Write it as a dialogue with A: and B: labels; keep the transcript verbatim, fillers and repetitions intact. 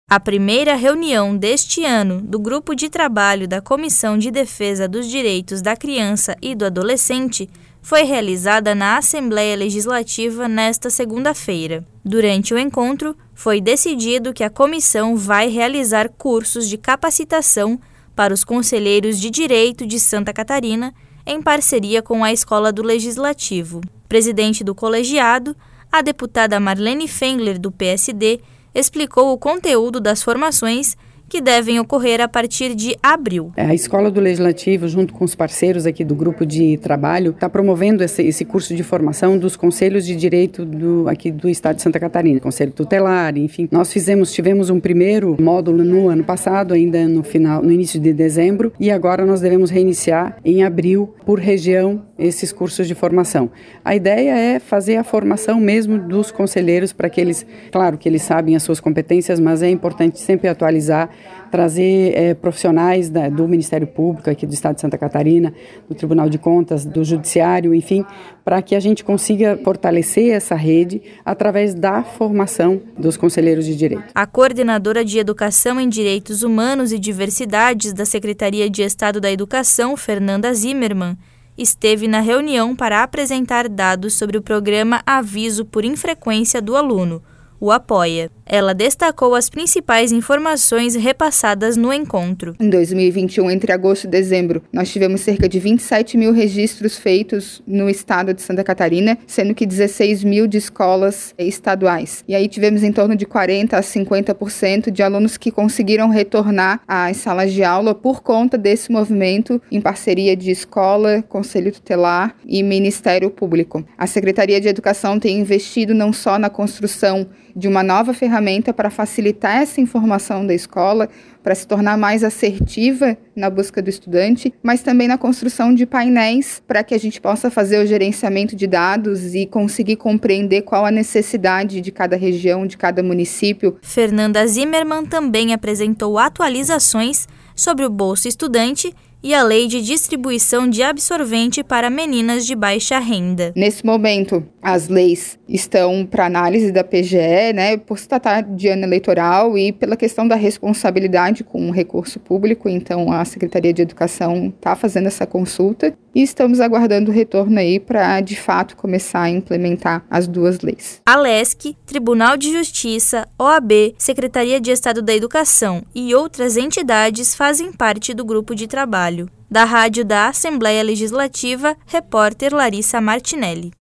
A: A primeira reunião deste ano do Grupo de Trabalho da Comissão de Defesa dos Direitos da Criança e do Adolescente foi realizada na Assembleia Legislativa nesta segunda-feira. Durante o encontro, foi decidido que a comissão vai realizar cursos de capacitação para os conselheiros de direito de Santa Catarina, em parceria com a Escola do Legislativo. Presidente do colegiado, a deputada Marlene Fengler, do P S D, explicou o conteúdo das formações que devem ocorrer a partir de abril.
B: A Escola do Legislativo, junto com os parceiros aqui do grupo de trabalho, está promovendo esse, esse curso de formação dos conselhos de direito do, aqui do estado de Santa Catarina, conselho tutelar, enfim. Nós fizemos, tivemos um primeiro módulo no ano passado, ainda no final, no início de dezembro, e agora nós devemos reiniciar em abril, por região, esses cursos de formação. A ideia é fazer a formação mesmo dos conselheiros para que eles, claro que eles sabem as suas competências, mas é importante sempre atualizar, trazer é, profissionais da, do Ministério Público aqui do Estado de Santa Catarina, do Tribunal de Contas, do Judiciário, enfim, para que a gente consiga fortalecer essa rede através da formação dos conselheiros de direito.
A: A coordenadora de Educação em Direitos Humanos e Diversidades da Secretaria de Estado da Educação, Fernanda Zimmermann, esteve na reunião para apresentar dados sobre o programa Aviso por Infrequência do Aluno, o Apoia. Ela destacou as principais informações repassadas no encontro.
C: Em dois mil e vinte e um, entre agosto e dezembro, nós tivemos cerca de vinte e sete mil registros feitos no estado de Santa Catarina, sendo que dezesseis mil de escolas estaduais. E aí tivemos em torno de quarenta a cinquenta por cento de alunos que conseguiram retornar às salas de aula por conta desse movimento em parceria de escola, Conselho Tutelar e Ministério Público. A Secretaria de Educação tem investido não só na construção de uma nova ferramenta para facilitar essa informação da escola, para se tornar mais assertiva na busca do estudante, mas também na construção de painéis para que a gente possa fazer o gerenciamento de dados e conseguir compreender qual a necessidade de cada região, de cada município.
A: Fernanda Zimmermann também apresentou atualizações sobre o Bolsa Estudante e a Lei de Distribuição de Absorvente para Meninas de Baixa Renda.
C: Nesse momento, as leis estão para análise da P G E, né, por se tratar de ano eleitoral e pela questão da responsabilidade com o recurso público. Então, a Secretaria de Educação está fazendo essa consulta e estamos aguardando o retorno aí para, de fato, começar a implementar as duas leis.
A: A Lesc, Tribunal de Justiça, O A B, Secretaria de Estado da Educação e outras entidades fazem parte do grupo de trabalho. Da Rádio da Assembleia Legislativa, repórter Larissa Martinelli.